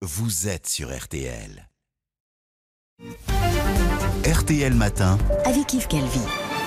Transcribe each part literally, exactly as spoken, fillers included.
vous êtes sur R T L. R T L Matin avec Yves Calvi.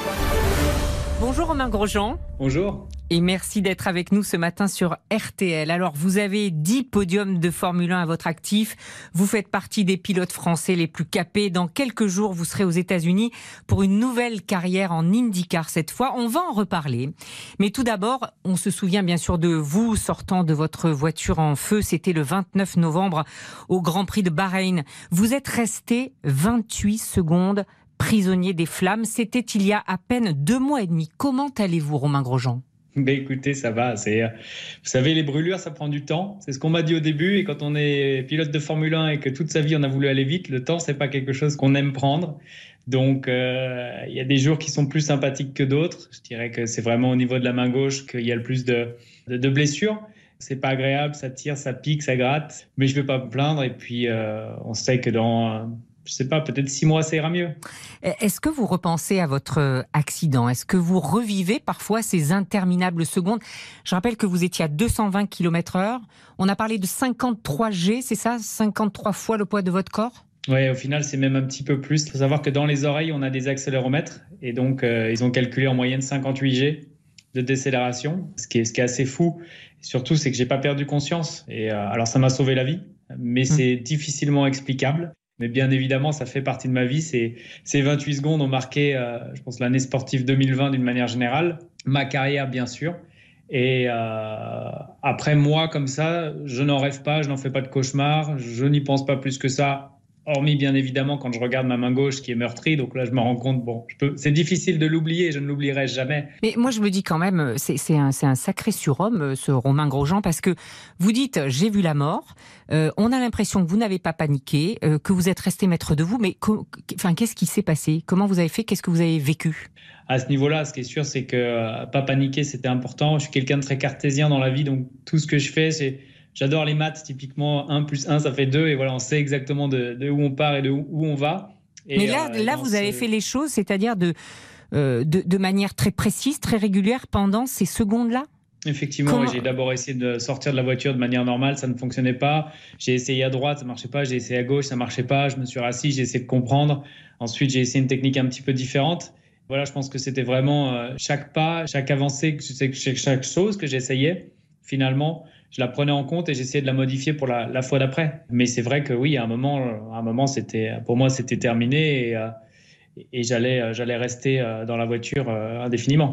Bonjour Romain Grosjean. Bonjour. Et merci d'être avec nous ce matin sur R T L. Alors, vous avez dix podiums de Formule un à votre actif. Vous faites partie des pilotes français les plus capés. Dans quelques jours, vous serez aux États-Unis pour une nouvelle carrière en IndyCar cette fois. On va en reparler. Mais tout d'abord, on se souvient bien sûr de vous sortant de votre voiture en feu. C'était le vingt-neuf novembre au Grand Prix de Bahreïn. Vous êtes resté vingt-huit secondes prisonnier des flammes. C'était il y a à peine deux mois et demi. Comment allez-vous, Romain Grosjean ? Ben écoutez, ça va. C'est, vous savez, les brûlures, ça prend du temps. C'est ce qu'on m'a dit au début. Et quand on est pilote de Formule un et que toute sa vie, on a voulu aller vite, le temps, c'est pas quelque chose qu'on aime prendre. Donc, euh, il y a des jours qui sont plus sympathiques que d'autres. Je dirais que c'est vraiment au niveau de la main gauche qu'il y a le plus de, de, de blessures. C'est pas agréable, ça tire, ça pique, ça gratte. Mais je vais pas me plaindre. Et puis, euh, on sait que dans... Euh, je sais pas, peut-être six mois, ça ira mieux. Est-ce que vous repensez à votre accident ? Est-ce que vous revivez parfois ces interminables secondes ? Je rappelle que vous étiez à deux cent vingt kilomètres heure. On a parlé de cinquante-trois G, c'est ça ? cinquante-trois fois le poids de votre corps ? Oui, au final, c'est même un petit peu plus. Il faut savoir que dans les oreilles, on a des accéléromètres. Et donc, euh, ils ont calculé en moyenne cinquante-huit G de décélération, ce qui est, ce qui est assez fou. Et surtout, c'est que j'ai pas perdu conscience. Et euh, alors, ça m'a sauvé la vie, mais c'est mmh. difficilement explicable. Mais bien évidemment, ça fait partie de ma vie. Ces, ces vingt-huit secondes ont marqué, euh, je pense, l'année sportive deux mille vingt d'une manière générale. Ma carrière, bien sûr. Et euh, après, moi, comme ça, je n'en rêve pas, je n'en fais pas de cauchemar. Je n'y pense pas plus que ça. Hormis, bien évidemment, quand je regarde ma main gauche qui est meurtrie. Donc là, je me rends compte, bon, je peux, c'est difficile de l'oublier, je ne l'oublierai jamais. Mais moi, je me dis quand même, c'est, c'est, un, c'est un sacré surhomme, ce Romain Grosjean, parce que vous dites, j'ai vu la mort, euh, on a l'impression que vous n'avez pas paniqué, euh, que vous êtes resté maître de vous, mais co- enfin, qu'est-ce qui s'est passé ? Comment vous avez fait ? Qu'est-ce que vous avez vécu ? À ce niveau-là, ce qui est sûr, c'est que euh, pas paniquer, c'était important. Je suis quelqu'un de très cartésien dans la vie, donc tout ce que je fais, c'est... J'adore les maths, typiquement un plus un, ça fait deux. Et voilà, on sait exactement de, de où on part et de où, où on va. Et Mais là, euh, là vous ce... avez fait les choses, c'est-à-dire de, euh, de, de manière très précise, très régulière pendant ces secondes-là ? Effectivement, Comment... j'ai d'abord essayé de sortir de la voiture de manière normale, ça ne fonctionnait pas. J'ai essayé à droite, ça ne marchait pas. J'ai essayé à gauche, ça ne marchait pas. Je me suis rassis, j'ai essayé de comprendre. Ensuite, j'ai essayé une technique un petit peu différente. Voilà, je pense que c'était vraiment euh, chaque pas, chaque avancée, chaque, chaque chose que j'essayais, finalement, je la prenais en compte et j'essayais de la modifier pour la, la fois d'après. Mais c'est vrai que oui, à un moment, à un moment c'était, pour moi, c'était terminé et, euh, et j'allais, j'allais rester dans la voiture euh, indéfiniment.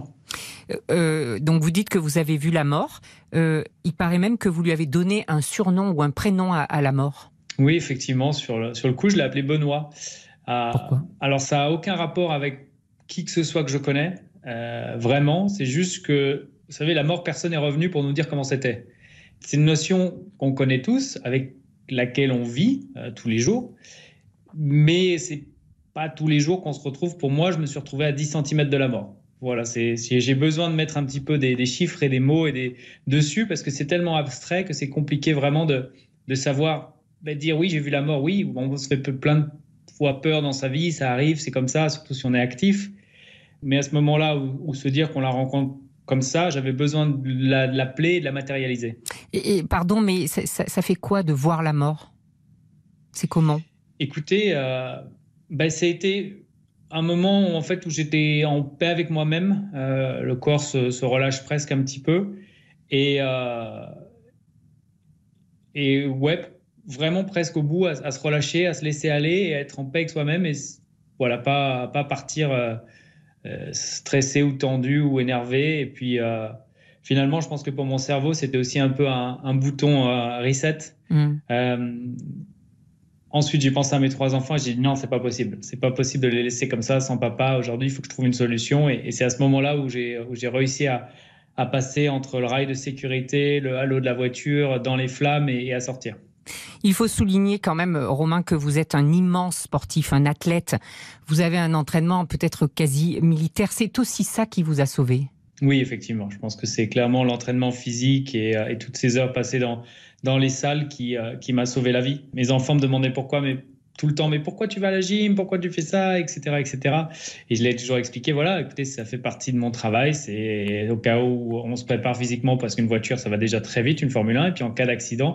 Euh, donc vous dites que vous avez vu la mort. Euh, il paraît même que vous lui avez donné un surnom ou un prénom à, à la mort. Oui, effectivement. Sur le, sur le coup, je l'ai appelé Benoît. Euh, Pourquoi ? Alors, ça n'a aucun rapport avec qui que ce soit que je connais. Euh, vraiment, c'est juste que, vous savez, la mort, personne n'est revenu pour nous dire comment c'était. C'est une notion qu'on connaît tous, avec laquelle on vit euh, tous les jours, mais c'est pas tous les jours qu'on se retrouve. Pour moi, je me suis retrouvé à dix centimètres de la mort. Voilà, c'est, c'est, j'ai besoin de mettre un petit peu des, des chiffres et des mots et des, dessus, parce que c'est tellement abstrait que c'est compliqué vraiment de, de savoir, ben, dire oui, j'ai vu la mort, oui, on se fait plein de fois peur dans sa vie, ça arrive, c'est comme ça, surtout si on est actif. Mais à ce moment-là, où, où se dire qu'on la rencontre comme ça, j'avais besoin de, la, de l'appeler et de la matérialiser. Et, et pardon, mais ça, ça, ça fait quoi de voir la mort ? C'est comment ? Écoutez, euh, ben, ça a été un moment où, en fait, où j'étais en paix avec moi-même. Euh, le corps se, se relâche presque un petit peu. Et, euh, et ouais, vraiment presque au bout, à, à se relâcher, à se laisser aller et à être en paix avec soi-même. Et voilà, pas, pas partir... Euh, Euh, stressé ou tendu ou énervé. Et puis, euh, finalement, je pense que pour mon cerveau, c'était aussi un peu un, un bouton euh, reset. Mmh. Euh, ensuite, j'ai pensé à mes trois enfants et j'ai dit non, c'est pas possible. C'est pas possible de les laisser comme ça, sans papa. Aujourd'hui, il faut que je trouve une solution. Et, et c'est à ce moment-là où j'ai, où j'ai réussi à, à passer entre le rail de sécurité, le halo de la voiture, dans les flammes et, et à sortir. Il faut souligner quand même, Romain, que vous êtes un immense sportif, un athlète. Vous avez un entraînement peut-être quasi militaire. C'est aussi ça qui vous a sauvé ? Oui, effectivement. Je pense que c'est clairement l'entraînement physique et, et toutes ces heures passées dans, dans les salles qui, euh, qui m'a sauvé la vie. Mes enfants me demandaient pourquoi, mais tout le temps, mais pourquoi tu vas à la gym ? Pourquoi tu fais ça ? Etc, et cetera. Et je l'ai toujours expliqué, voilà, écoutez, ça fait partie de mon travail. C'est au cas où on se prépare physiquement parce qu'une voiture, ça va déjà très vite, une Formule un. Et puis en cas d'accident,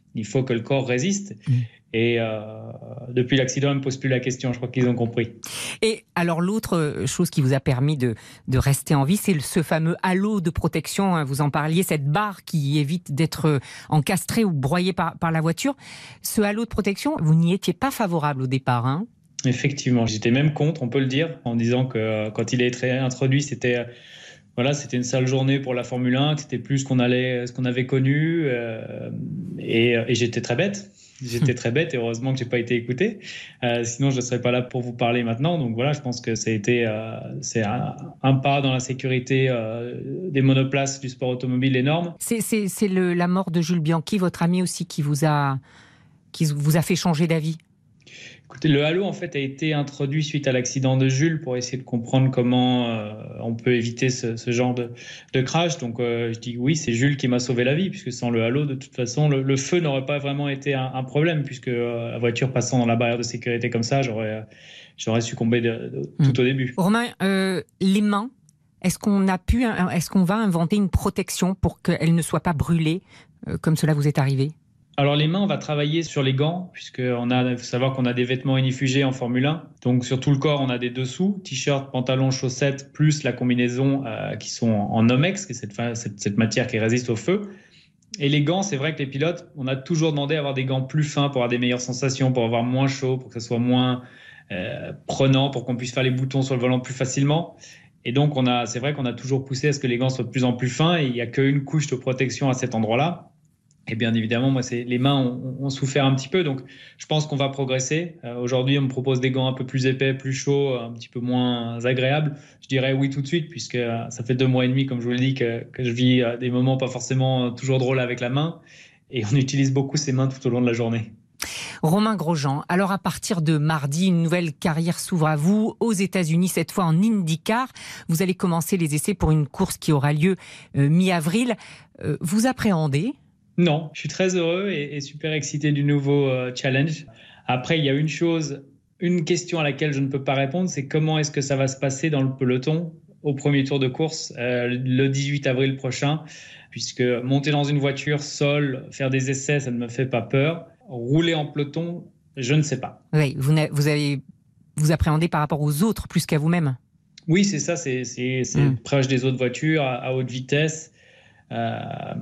Il faut que le corps résiste. Mmh. Et euh, depuis l'accident, ils ne me posent plus la question. Je crois qu'ils ont compris. Et alors, l'autre chose qui vous a permis de, de rester en vie, c'est ce fameux halo de protection. Hein, vous en parliez, cette barre qui évite d'être encastré ou broyé par, par la voiture. Ce halo de protection, vous n'y étiez pas favorable au départ, hein ? Effectivement, j'étais même contre, on peut le dire, en disant que euh, quand il a été introduit, c'était... Voilà, c'était une sale journée pour la Formule un, que c'était plus ce qu'on allait, ce qu'on avait connu, euh, et, et j'étais très bête. J'étais très bête et heureusement que j'ai pas été écouté. Euh, sinon, je ne serais pas là pour vous parler maintenant. Donc voilà, je pense que ça a été, euh, c'est un, un pas dans la sécurité euh, des monoplaces du sport automobile énorme. C'est, c'est, c'est le, la mort de Jules Bianchi, votre ami aussi, qui vous a, qui vous a fait changer d'avis. Écoutez, le halo en fait a été introduit suite à l'accident de Jules pour essayer de comprendre comment euh, on peut éviter ce, ce genre de, de crash. Donc euh, je dis oui, c'est Jules qui m'a sauvé la vie, puisque sans le halo, de toute façon, le, le feu n'aurait pas vraiment été un, un problème, puisque euh, la voiture passant dans la barrière de sécurité comme ça, j'aurais, j'aurais succombé de, de, mmh. tout au début. Romain, euh, les mains, est-ce qu'on a pu, est-ce qu'on va inventer une protection pour qu'elles ne soient pas brûlées euh, comme cela vous est arrivé ? Alors les mains, on va travailler sur les gants, puisqu'on a, il faut savoir qu'on a des vêtements inifugés en Formule un. Donc sur tout le corps, on a des dessous, t-shirt, pantalon, chaussettes, plus la combinaison euh, qui sont en Nomex, qui est cette, cette, cette matière qui résiste au feu. Et les gants, c'est vrai que les pilotes, on a toujours demandé à avoir des gants plus fins pour avoir des meilleures sensations, pour avoir moins chaud, pour que ça soit moins euh, prenant, pour qu'on puisse faire les boutons sur le volant plus facilement. Et donc, on a, c'est vrai qu'on a toujours poussé à ce que les gants soient de plus en plus fins, et il n'y a qu'une couche de protection à cet endroit-là. Et bien évidemment, moi, c'est, les mains ont, ont souffert un petit peu, donc je pense qu'on va progresser. Euh, aujourd'hui, on me propose des gants un peu plus épais, plus chauds, un petit peu moins agréables. Je dirais oui tout de suite, puisque euh, ça fait deux mois et demi, comme je vous l'ai dit, que, que je vis euh, des moments pas forcément toujours drôles avec la main. Et on utilise beaucoup ces mains tout au long de la journée. Romain Grosjean, alors à partir de mardi, une nouvelle carrière s'ouvre à vous, aux États-Unis, cette fois en IndyCar. Vous allez commencer les essais pour une course qui aura lieu euh, mi-avril. Euh, vous appréhendez ? Non, je suis très heureux et, et super excité du nouveau euh, challenge. Après, il y a une chose, une question à laquelle je ne peux pas répondre, c'est comment est-ce que ça va se passer dans le peloton au premier tour de course euh, le dix-huit avril prochain, puisque monter dans une voiture seule, faire des essais, ça ne me fait pas peur. Rouler en peloton, je ne sais pas. Oui, vous, vous avez vous appréhendez par rapport aux autres plus qu'à vous-même. Oui, c'est ça, c'est, c'est, c'est mmh. proche des autres voitures à, à haute vitesse, euh,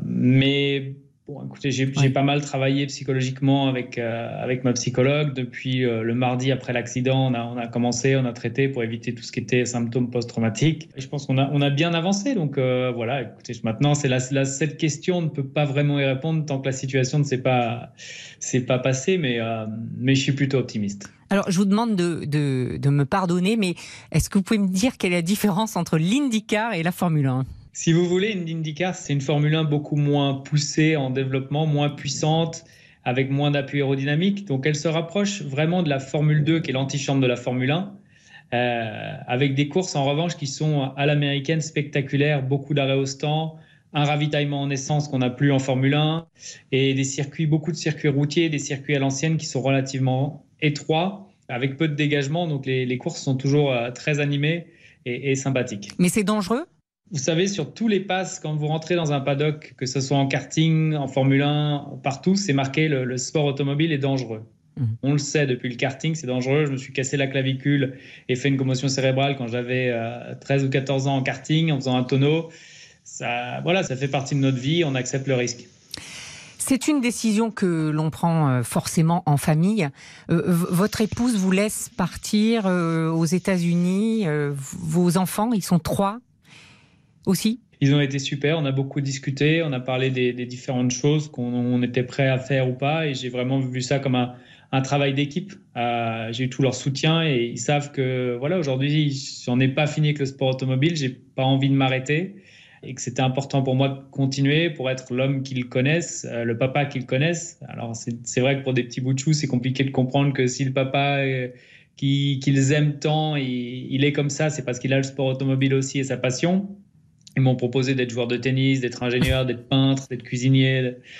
mais bon, écoutez, j'ai, ouais. j'ai pas mal travaillé psychologiquement avec, euh, avec ma psychologue. Depuis euh, le mardi après l'accident, on a, on a commencé, on a traité pour éviter tout ce qui était symptômes post-traumatiques. Et je pense qu'on a, on a bien avancé. Donc euh, voilà, écoutez, maintenant, c'est la, la, cette question, on ne peut pas vraiment y répondre tant que la situation ne s'est pas, s'est pas passée, mais, euh, mais je suis plutôt optimiste. Alors, je vous demande de, de, de me pardonner, mais est-ce que vous pouvez me dire quelle est la différence entre l'IndyCar et la Formule un ? Si vous voulez, une IndyCar, c'est une Formule un beaucoup moins poussée en développement, moins puissante, avec moins d'appui aérodynamique. Donc, elle se rapproche vraiment de la Formule deux, qui est l'antichambre de la Formule un, euh, avec des courses, en revanche, qui sont à l'américaine spectaculaires, beaucoup d'arrêts au stand, un ravitaillement en essence qu'on n'a plus en Formule un, et des circuits, beaucoup de circuits routiers, des circuits à l'ancienne qui sont relativement étroits, avec peu de dégagement. Donc, les, les courses sont toujours euh, très animées et, et sympathiques. Mais c'est dangereux ? Vous savez, sur tous les passes, quand vous rentrez dans un paddock, que ce soit en karting, en Formule un, partout, c'est marqué le, le sport automobile est dangereux. Mmh. On le sait, depuis le karting, c'est dangereux. Je me suis cassé la clavicule et fait une commotion cérébrale quand j'avais euh, treize ou quatorze ans en karting, en faisant un tonneau. Ça, voilà, ça fait partie de notre vie, on accepte le risque. C'est une décision que l'on prend forcément en famille. Euh, votre épouse vous laisse partir euh, aux États-Unis. Euh, vos enfants, ils sont trois aussi ? Ils ont été super, on a beaucoup discuté, on a parlé des, des différentes choses qu'on on était prêt à faire ou pas, et j'ai vraiment vu ça comme un, un travail d'équipe. Euh, j'ai eu tout leur soutien et ils savent que voilà, aujourd'hui, j'en ai pas fini avec le sport automobile, j'ai pas envie de m'arrêter et que c'était important pour moi de continuer pour être l'homme qu'ils connaissent, euh, le papa qu'ils connaissent. Alors c'est, c'est vrai que pour des petits bouts de chou, c'est compliqué de comprendre que si le papa euh, qui, qu'ils aiment tant, il, il est comme ça, c'est parce qu'il a le sport automobile aussi et sa passion. Ils m'ont proposé d'être joueur de tennis, d'être ingénieur, d'être peintre, d'être cuisinier,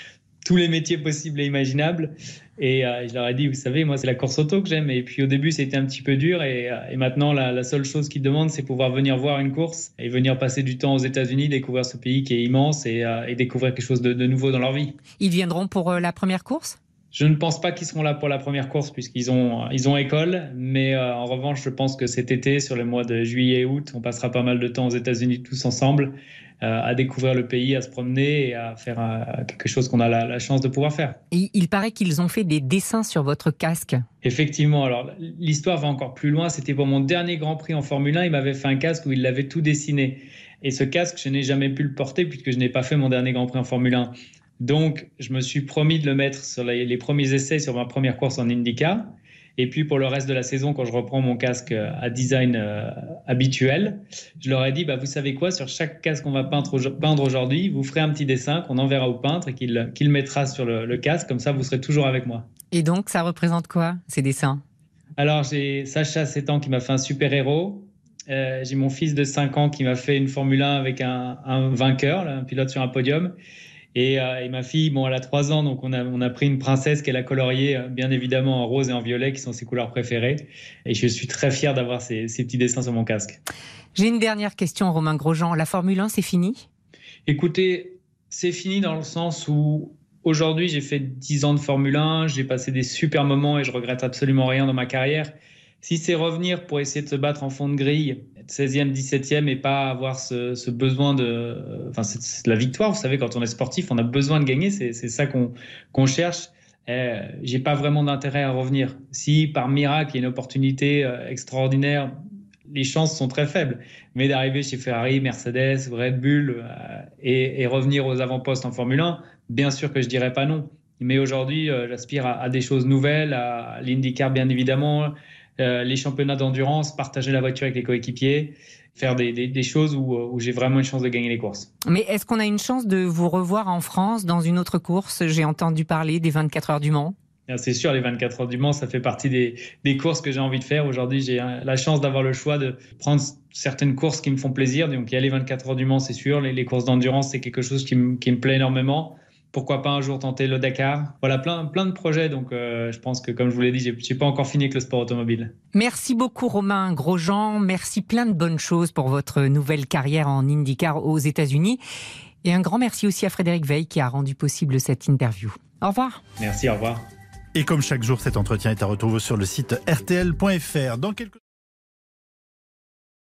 tous les métiers possibles et imaginables. Et euh, je leur ai dit, vous savez, moi, c'est la course auto que j'aime. Et puis au début, c'était un petit peu dur. Et, et maintenant, la, la seule chose qu'ils demandent, c'est pouvoir venir voir une course et venir passer du temps aux États-Unis, découvrir ce pays qui est immense et, euh, et découvrir quelque chose de, de nouveau dans leur vie. Ils viendront pour euh, la première course ? Je ne pense pas qu'ils seront là pour la première course puisqu'ils ont, ils ont école. Mais euh, en revanche, je pense que cet été, sur les mois de juillet et août, on passera pas mal de temps aux États-Unis tous ensemble euh, à découvrir le pays, à se promener et à faire euh, quelque chose qu'on a la, la chance de pouvoir faire. Et il paraît qu'ils ont fait des dessins sur votre casque. Effectivement. Alors, l'histoire va encore plus loin. C'était pour mon dernier Grand Prix en Formule un. Il m'avait fait un casque où il l'avait tout dessiné. Et ce casque, je n'ai jamais pu le porter puisque je n'ai pas fait mon dernier Grand Prix en Formule un. Donc, je me suis promis de le mettre sur les, les premiers essais sur ma première course en IndyCar. Et puis, pour le reste de la saison, quand je reprends mon casque à design euh, habituel, je leur ai dit, bah, vous savez quoi, sur chaque casque qu'on va peindre, peindre aujourd'hui, vous ferez un petit dessin qu'on enverra au peintre et qu'il, qu'il mettra sur le, le casque. Comme ça, vous serez toujours avec moi. Et donc, ça représente quoi, ces dessins ? Alors, j'ai Sacha, sept ans, qui m'a fait un super-héros. Euh, j'ai mon fils de cinq ans qui m'a fait une Formule un avec un, un vainqueur, là, un pilote sur un podium. Et, euh, et ma fille, bon, elle a trois ans, donc on a, on a pris une princesse qu'elle a coloriée, bien évidemment, en rose et en violet, qui sont ses couleurs préférées. Et je suis très fier d'avoir ces, ces petits dessins sur mon casque. J'ai une dernière question, Romain Grosjean. La Formule un, c'est fini ? Écoutez, c'est fini dans le sens où aujourd'hui, j'ai fait dix ans de Formule un, j'ai passé des super moments et je regrette absolument rien dans ma carrière. Si c'est revenir pour essayer de se battre en fond de grille, être seizième, dix-septième et pas avoir ce, ce besoin de... Enfin, c'est, c'est la victoire, vous savez, quand on est sportif, on a besoin de gagner, c'est, c'est ça qu'on, qu'on cherche. Euh, j'ai pas vraiment d'intérêt à revenir. Si, par miracle, il y a une opportunité euh, extraordinaire, les chances sont très faibles. Mais d'arriver chez Ferrari, Mercedes, Red Bull euh, et, et revenir aux avant-postes en Formule un, bien sûr que je dirais pas non. Mais aujourd'hui, euh, j'aspire à, à des choses nouvelles, à l'IndyCar, bien évidemment, Euh, les championnats d'endurance, partager la voiture avec les coéquipiers, faire des, des, des choses où, où j'ai vraiment une chance de gagner les courses. Mais est-ce qu'on a une chance de vous revoir en France dans une autre course ? J'ai entendu parler des vingt-quatre heures du Mans. C'est sûr, les vingt-quatre heures du Mans, ça fait partie des, des courses que j'ai envie de faire. Aujourd'hui, j'ai la chance d'avoir le choix de prendre certaines courses qui me font plaisir. Donc, il y a les vingt-quatre heures du Mans, c'est sûr. Les, les courses d'endurance, c'est quelque chose qui me, qui me plaît énormément. Pourquoi pas un jour tenter le Dakar ? Voilà, plein, plein de projets. Donc, euh, je pense que, comme je vous l'ai dit, je n'ai pas encore fini avec le sport automobile. Merci beaucoup, Romain Grosjean. Merci, plein de bonnes choses pour votre nouvelle carrière en IndyCar aux États-Unis. Et un grand merci aussi à Frédéric Veil qui a rendu possible cette interview. Au revoir. Merci, au revoir. Et comme chaque jour, cet entretien est à retrouver sur le site R T L point F R. Dans quelques